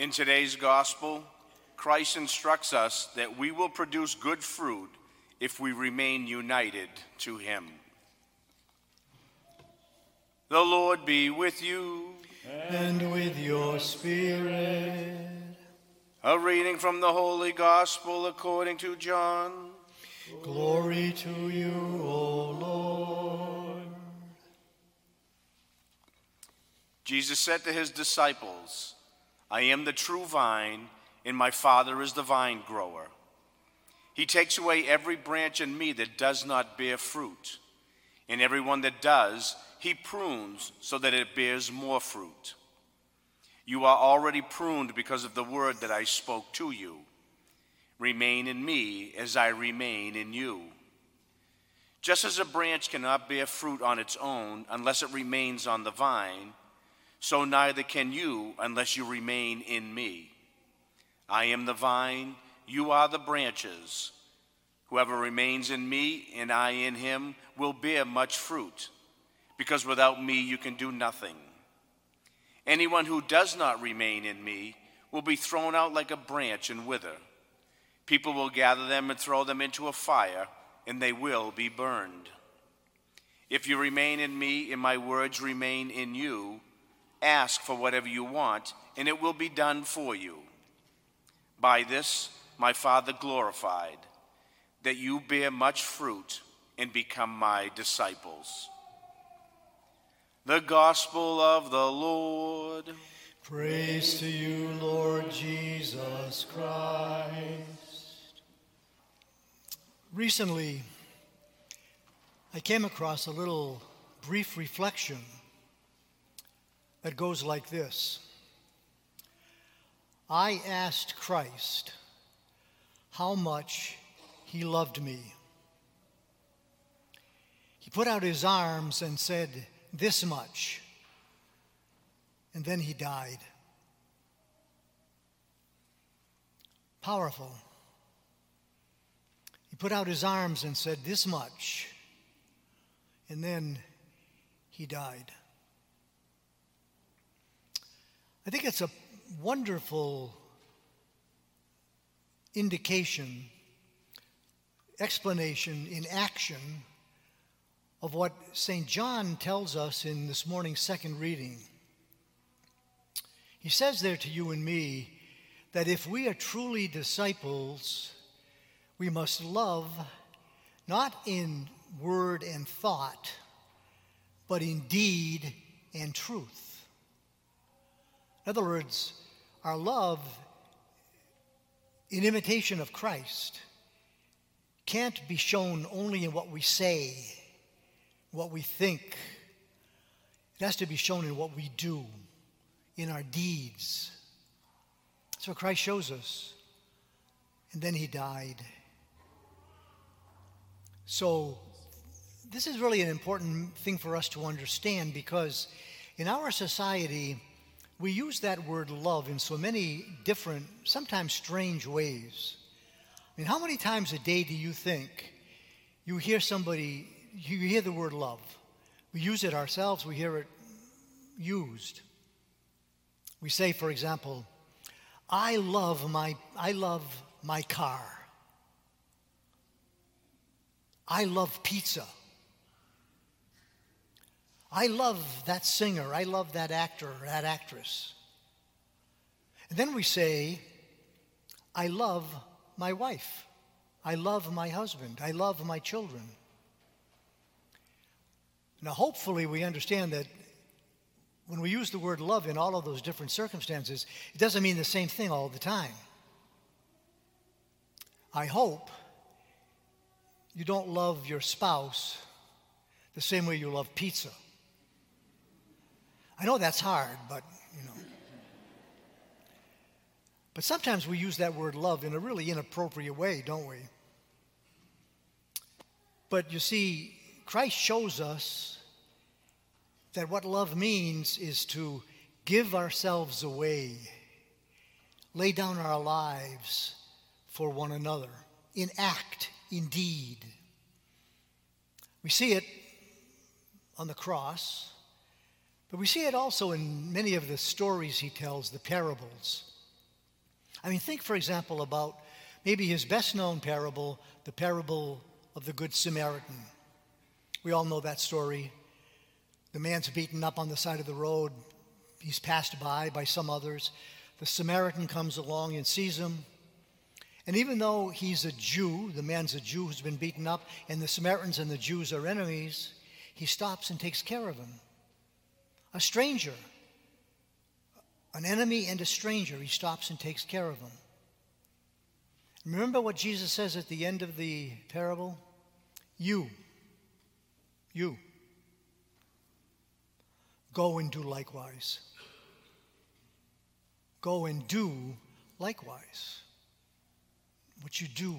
In today's gospel, Christ instructs us that we will produce good fruit if we remain united to him. The Lord be with you. And with your spirit. A reading from the Holy Gospel according to John. Glory to you, O Lord. Jesus said to his disciples, I am the true vine, and my Father is the vine grower. He takes away every branch in me that does not bear fruit, and every one that does, he prunes so that it bears more fruit. You are already pruned because of the word that I spoke to you. Remain in me as I remain in you. Just as a branch cannot bear fruit on its own unless it remains on the vine, so neither can you unless you remain in me. I am the vine, you are the branches. Whoever remains in me and I in him will bear much fruit, because without me you can do nothing. Anyone who does not remain in me will be thrown out like a branch and wither. People will gather them and throw them into a fire, and they will be burned. If you remain in me and my words remain in you, ask for whatever you want, and it will be done for you. By this my Father glorified, that you bear much fruit and become my disciples. The Gospel of the Lord. Praise to you, Lord Jesus Christ. Recently, I came across a little brief reflection that goes like this. I asked Christ how much he loved me. He put out his arms and said, this much, and then he died. Powerful. He put out his arms and said, this much, and then he died. I think it's a wonderful indication, explanation in action of what St. John tells us in this morning's second reading. He says there to you and me that if we are truly disciples, we must love not in word and thought, but in deed and truth. In other words, our love in imitation of Christ can't be shown only in what we say, what we think. It has to be shown in what we do, in our deeds. That's what Christ shows us. And then he died. So this is really an important thing for us to understand, because in our society, we use that word love in so many different, sometimes strange ways. I mean, how many times a day do you think you hear the word love? We use it ourselves, we hear it used. We say, for example, I love my car. I love pizza. I love that singer. I love that actor or that actress. And then we say, I love my wife. I love my husband. I love my children. Now, hopefully we understand that when we use the word love in all of those different circumstances, it doesn't mean the same thing all the time. I hope you don't love your spouse the same way you love pizza. I know that's hard, but, But sometimes we use that word love in a really inappropriate way, don't we? But you see, Christ shows us that what love means is to give ourselves away, lay down our lives for one another, in act, in deed. We see it on the cross, but we see it also in many of the stories he tells, the parables. I mean, think, for example, about maybe his best-known parable, the parable of the Good Samaritan. We all know that story. The man's beaten up on the side of the road. He's passed by some others. The Samaritan comes along and sees him. And even though he's a Jew, the man's a Jew who's been beaten up, and the Samaritans and the Jews are enemies, he stops and takes care of him. A stranger, an enemy and a stranger, he stops and takes care of him. Remember what Jesus says at the end of the parable? You, go and do likewise. Go and do likewise. What you do.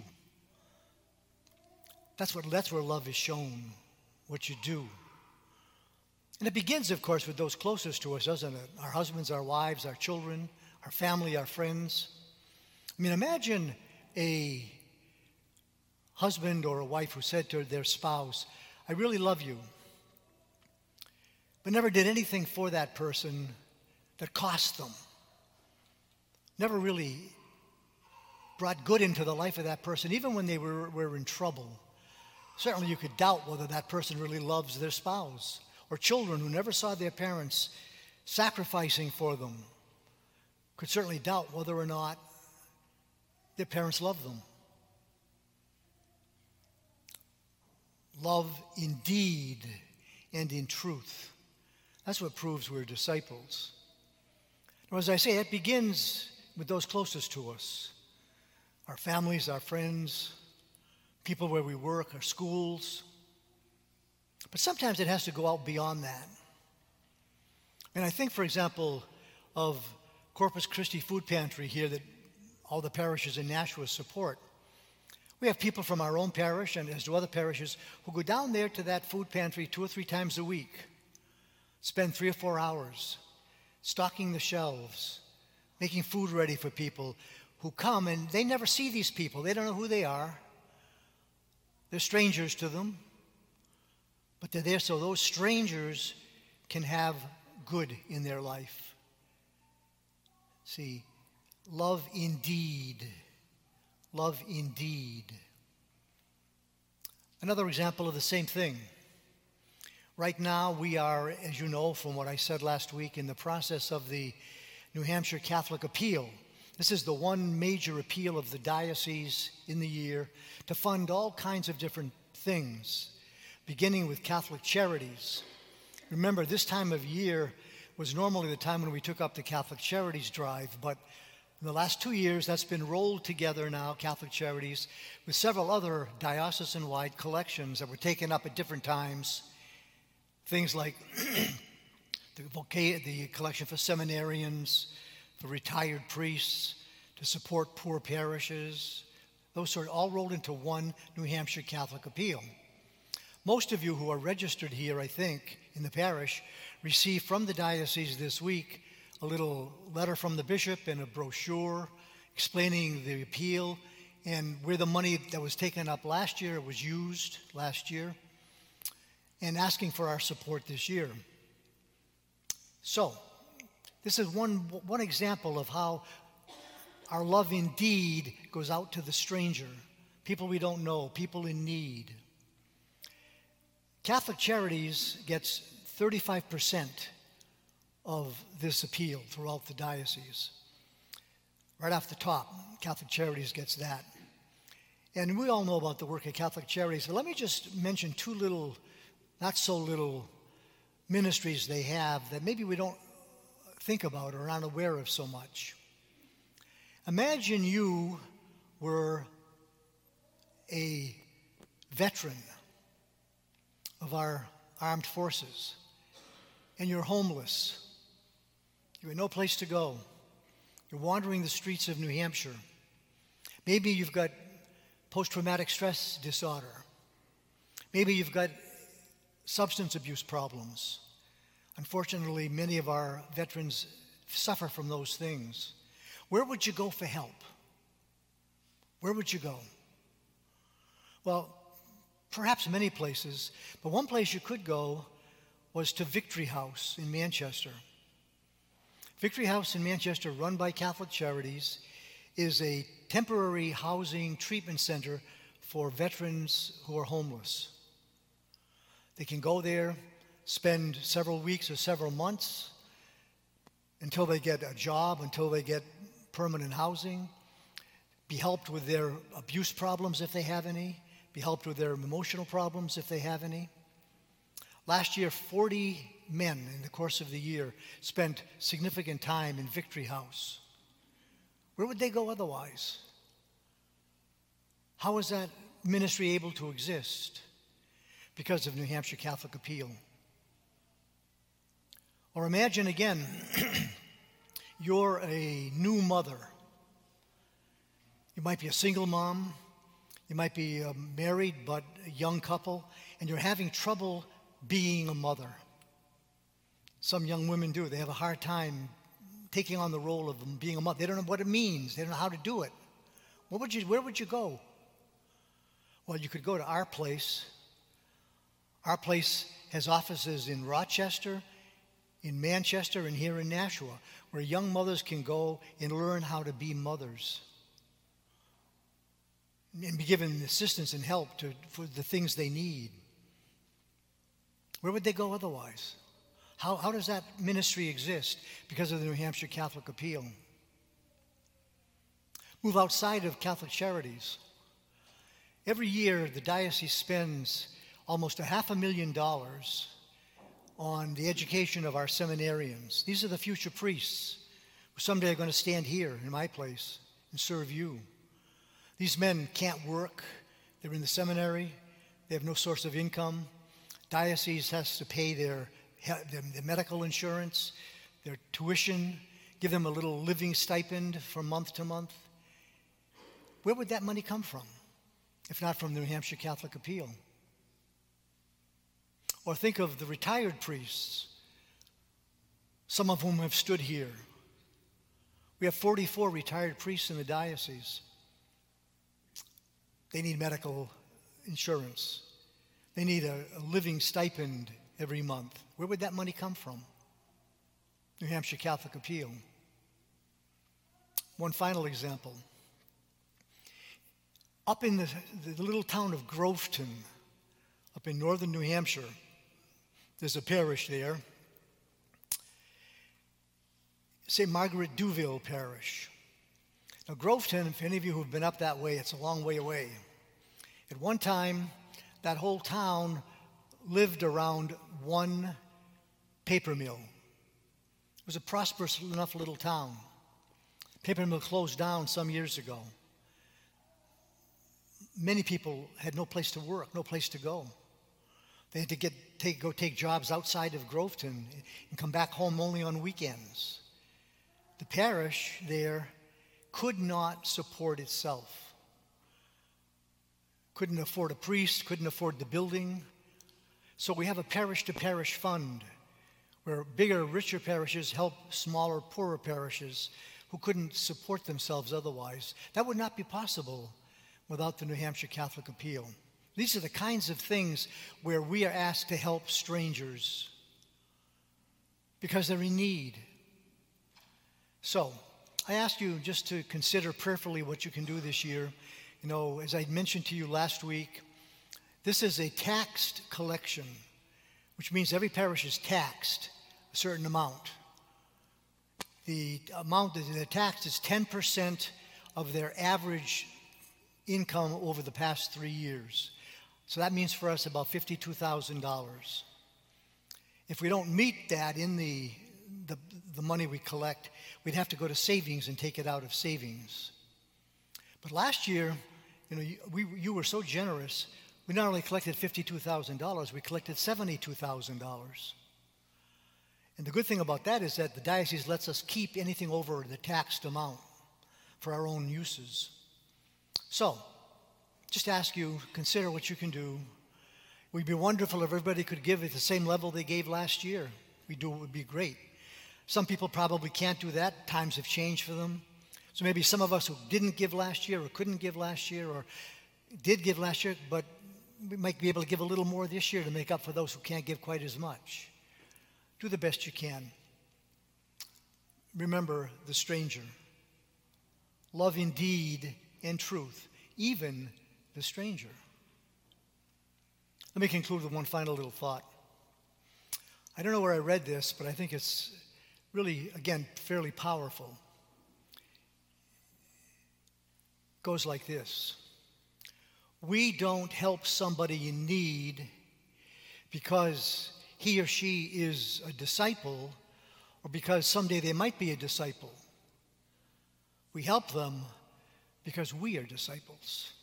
That's where love is shown, what you do. And it begins, of course, with those closest to us, doesn't it? Our husbands, our wives, our children, our family, our friends. I mean, imagine a husband or a wife who said to their spouse, I really love you, but never did anything for that person that cost them. Never really brought good into the life of that person, even when they were in trouble. Certainly you could doubt whether that person really loves their spouse. Or children who never saw their parents sacrificing for them could certainly doubt whether or not their parents loved them. Love in deed and in truth. That's what proves we're disciples. Now, as I say, it begins with those closest to us. Our families, our friends, people where we work, our schools. But sometimes it has to go out beyond that. And I think, for example, of Corpus Christi Food Pantry here that all the parishes in Nashua support. We have people from our own parish and as do other parishes who go down there to that food pantry 2 or 3 times a week, spend 3 or 4 hours stocking the shelves, making food ready for people who come, and they never see these people. They don't know who they are. They're strangers to them. But they're there so those strangers can have good in their life. See, love indeed. Love indeed. Another example of the same thing. Right now we are, as you know from what I said last week, in the process of the New Hampshire Catholic Appeal. This is the one major appeal of the diocese in the year to fund all kinds of different things, beginning with Catholic Charities. Remember, this time of year was normally the time when we took up the Catholic Charities drive, but in the last 2 years, that's been rolled together now, Catholic Charities, with several other diocesan-wide collections that were taken up at different times. Things like the collection for seminarians, for retired priests, to support poor parishes, those sort of all rolled into one New Hampshire Catholic Appeal. Most of you who are registered here, I think, in the parish, received from the diocese this week a little letter from the bishop and a brochure explaining the appeal and where the money that was taken up last year was used last year, and asking for our support this year. So, this is one example of how our love indeed goes out to the stranger, people we don't know, people in need. Catholic Charities gets 35% of this appeal throughout the diocese. Right off the top, Catholic Charities gets that. And we all know about the work of Catholic Charities, but let me just mention 2 little, not so little ministries they have that maybe we don't think about or aren't aware of so much. Imagine you were a veteran of our armed forces and you're homeless. You have no place to go. You're wandering the streets of New Hampshire. Maybe you've got post-traumatic stress disorder. Maybe you've got substance abuse problems. Unfortunately, many of our veterans suffer from those things. Where would you go for help? Where would you go? Well, perhaps many places, but one place you could go was to Victory House in Manchester. Victory House in Manchester, run by Catholic Charities, is a temporary housing treatment center for veterans who are homeless. They can go there, spend several weeks or several months until they get a job, until they get permanent housing, be helped with their abuse problems if they have any, be helped with their emotional problems if they have any. Last year, 40 men in the course of the year spent significant time in Victory House. Where would they go otherwise? How is that ministry able to exist? Because of New Hampshire Catholic Appeal. Or imagine again, you're a new mother. You might be a single mom. You might be married but a young couple, and you're having trouble being a mother. Some young women do. They have a hard time taking on the role of being a mother. They don't know what it means. They don't know how to do it. Where would you go? Well, you could go to our place. Our place has offices in Rochester, in Manchester, and here in Nashua, where young mothers can go and learn how to be mothers and be given assistance and help for the things they need. Where would they go otherwise? How does that ministry exist because of the New Hampshire Catholic Appeal? Move outside of Catholic Charities. Every year, the diocese spends almost $500,000 on the education of our seminarians. These are the future priests who someday are going to stand here in my place and serve you. These men can't work. They're in the seminary. They have no source of income. Diocese has to pay their medical insurance, their tuition, give them a little living stipend from month to month. Where would that money come from, if not from the New Hampshire Catholic Appeal? Or think of the retired priests, some of whom have stood here. We have 44 retired priests in the diocese. They need medical insurance. They need a living stipend every month. Where would that money come from? New Hampshire Catholic Appeal. One final example. Up in the little town of Groveton, up in northern New Hampshire, there's a parish there, St. Margaret Duville Parish. Now, Groveton, if any of you who've been up that way, it's a long way away. At one time, that whole town lived around one paper mill. It was a prosperous enough little town. Paper mill closed down some years ago. Many people had no place to work, no place to go. They had to go take jobs outside of Groveton and come back home only on weekends. The parish there could not support itself. Couldn't afford a priest, couldn't afford the building. So we have a parish-to-parish fund where bigger, richer parishes help smaller, poorer parishes who couldn't support themselves otherwise. That would not be possible without the New Hampshire Catholic Appeal. These are the kinds of things where we are asked to help strangers because they're in need. So, I ask you just to consider prayerfully what you can do this year. You know, as I mentioned to you last week, this is a taxed collection, which means every parish is taxed a certain amount. The amount that they're taxed is 10% of their average income over the past 3 years. So that means for us about $52,000. If we don't meet that in the money we collect, we'd have to go to savings and take it out of savings. But last year, you know, you were so generous. We not only collected $52,000, we collected $72,000. And the good thing about that is that the diocese lets us keep anything over the taxed amount for our own uses. So, just ask you, consider what you can do. It would be wonderful if everybody could give at the same level they gave last year. It would be great. Some people probably can't do that. Times have changed for them. So maybe some of us who didn't give last year or couldn't give last year or did give last year, but we might be able to give a little more this year to make up for those who can't give quite as much. Do the best you can. Remember the stranger. love in deed and truth, even the stranger. Let me conclude with one final little thought. I don't know where I read this, but I think it's really, again, fairly powerful. It goes like this. We don't help somebody in need because he or she is a disciple or because someday they might be a disciple. We help them because we are disciples.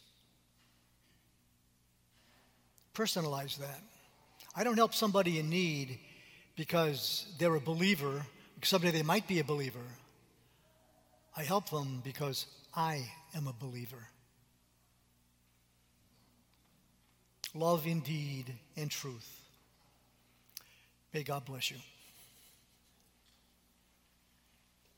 Personalize that. I don't help somebody in need because they're a believer, because someday they might be a believer. I help them because I am a believer. Love in deed and truth. May God bless you.